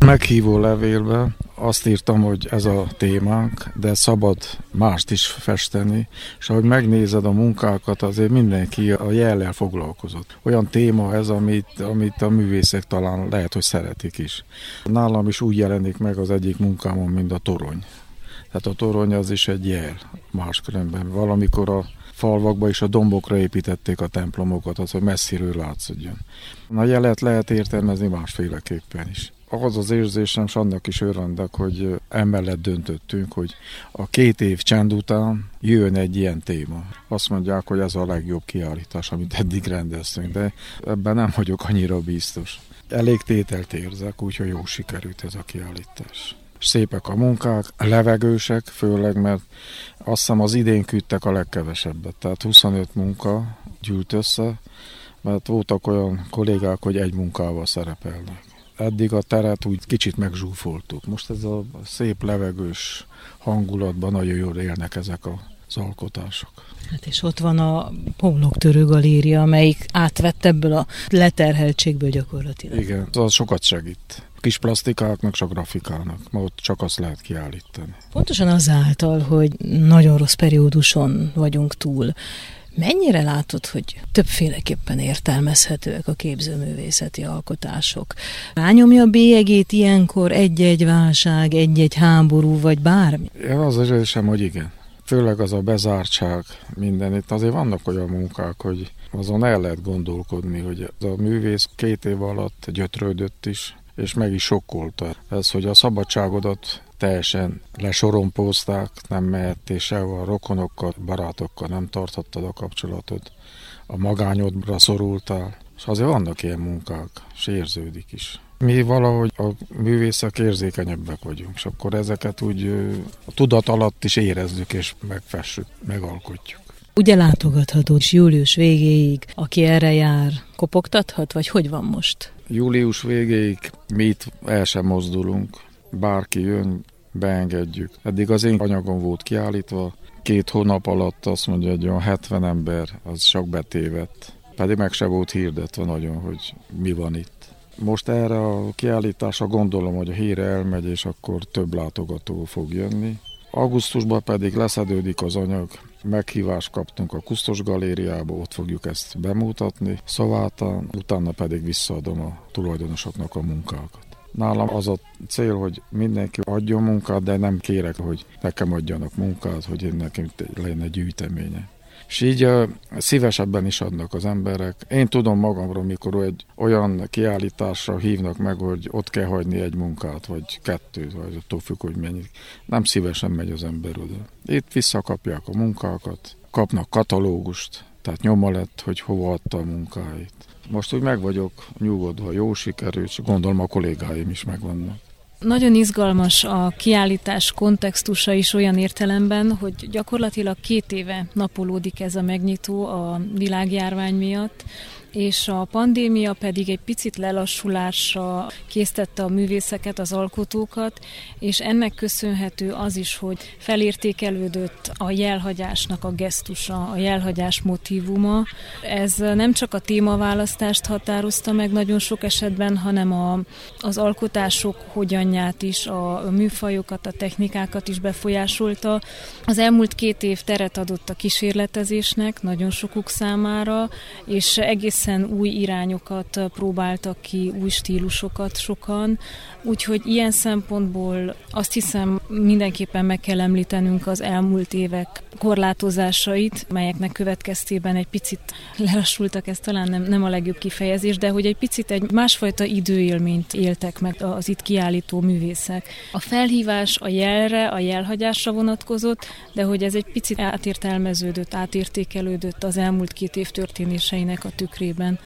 meghívó levélben azt írtam, hogy ez a témánk, de szabad mást is festeni, és ahogy megnézed a munkákat, azért mindenki a jellel foglalkozott. Olyan téma ez, amit a művészek talán lehet, hogy szeretik is. Nálam is úgy jelenik meg az egyik munkámon, mint a torony. Tehát a torony az is egy jel máskülönben. Valamikor a falvakba és a dombokra építették a templomokat, az, hogy messziről látszódjon. A jelet lehet értelmezni másféleképpen is. Az az érzésem, és annak is örvendek, hogy emellett döntöttünk, hogy a 2 év csend után jön egy ilyen téma. Azt mondják, hogy ez a legjobb kiállítás, amit eddig rendeztünk, de ebben nem vagyok annyira biztos. Elég tételt érzek, úgyhogy jó sikerült ez a kiállítás. Szépek a munkák, levegősek, főleg, mert azt hiszem az idén küldtek a legkevesebbet. Tehát 25 munka gyűlt össze, mert voltak olyan kollégák, hogy egy munkával szerepelnek. Eddig a teret úgy kicsit megzsúfoltuk. Most ez a szép levegős hangulatban nagyon jól élnek ezek az alkotások. Hát és ott van a Homloktörő Galéria, amelyik átvett ebből a leterheltségből gyakorlatilag. Igen, az sokat segít. Kis plastikáknak, csak grafikának. Ma ott csak azt lehet kiállítani. Pontosan azáltal, hogy nagyon rossz perióduson vagyunk túl, mennyire látod, hogy többféleképpen értelmezhetőek a képzőművészeti alkotások? Rányomja a bélyegét ilyenkor egy-egy válság, egy-egy háború, vagy bármi? Én az érzésem, hogy igen. Főleg az a bezártság mindenit. Azért vannak olyan munkák, hogy azon el lehet gondolkodni, hogy az a művész 2 év alatt gyötrődött is, és meg is sokkolta. Ez, hogy a szabadságodat teljesen lesorompózták, nem mehettél sehol, a rokonokkal, barátokkal nem tarthattad a kapcsolatot, a magányodra szorultál, és azért vannak ilyen munkák, és érződik is. Mi valahogy a művészek érzékenyebbek vagyunk, és akkor ezeket úgy a tudat alatt is érezzük, és megfessük, megalkotjuk. Ugye látogatható július végéig, aki erre jár, kopogtathat, vagy hogy van most? Július végéig mi itt el sem mozdulunk, bárki jön, beengedjük. Eddig az én anyagom volt kiállítva, 2 hónap alatt azt mondja, hogy olyan 70 ember, az csak betévedt. Pedig meg se volt hirdetve nagyon, hogy mi van itt. Most erre a kiállításra gondolom, hogy a híre elmegy, és akkor több látogató fog jönni. Augusztusban pedig leszedődik az anyag, meghívást kaptunk a Kusztos Galériába, ott fogjuk ezt bemutatni, Szavátán, utána pedig visszaadom a tulajdonosoknak a munkákat. Nálam az a cél, hogy mindenki adjon munkát, de nem kérek, hogy nekem adjanak munkát, hogy nekem legyen egy gyűjteménye. És így szívesebben is adnak az emberek. Én tudom magamról, mikor egy olyan kiállításra hívnak meg, hogy ott kell hagyni egy munkát, vagy 2, vagy attól függ, hogy mennyi. Nem szívesen megy az ember oda. Itt visszakapják a munkákat, kapnak katalógust, tehát nyoma lett, hogy hova adta a munkáit. Most úgy meg vagyok nyugodva, jó sikerült, és gondolom a kollégáim is megvannak. Nagyon izgalmas a kiállítás kontextusa is olyan értelemben, hogy gyakorlatilag 2 éve napolódik ez a megnyitó a világjárvány miatt, és a pandémia pedig egy picit lelassulásra késztette a művészeket, az alkotókat, és ennek köszönhető az is, hogy felértékelődött a jelhagyásnak a gesztusa, a jelhagyás motívuma. Ez nem csak a témaválasztást határozta meg nagyon sok esetben, hanem az alkotások hogyanját is, a műfajokat, a technikákat is befolyásolta. Az elmúlt 2 év teret adott a kísérletezésnek nagyon sokuk számára, és egészen új irányokat próbáltak ki, új stílusokat sokan, úgyhogy ilyen szempontból azt hiszem mindenképpen meg kell említenünk az elmúlt évek korlátozásait, melyeknek következtében egy picit lelassultak, ez talán nem a legjobb kifejezés, de hogy egy picit egy másfajta időélményt éltek meg az itt kiállító művészek. A felhívás a jelre, a jelhagyásra vonatkozott, de hogy ez egy picit átértelmeződött, átértékelődött az elmúlt 2 év történéseinek a tükrében.